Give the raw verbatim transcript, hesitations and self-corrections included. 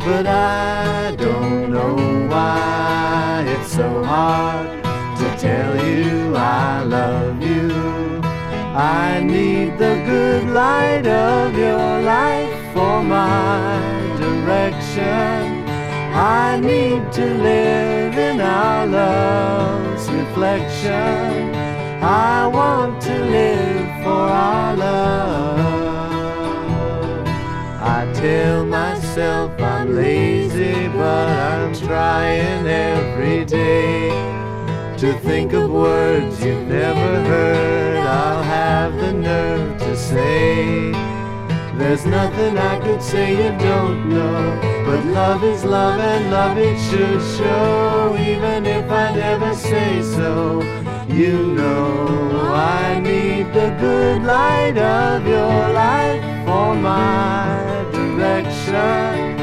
but I don't know why it's so hard to tell you I love you. I need the good light of your life for my direction. I need to live in our love's reflection. I want to live for our love. I tell myself I'm lazy, but I'm trying every day to think of words you've never heard. I'll have the nerve to say there's nothing I could say you don't know, but love is love and love it should show. Even if I never say so, you know I need the good light of your life for my direction.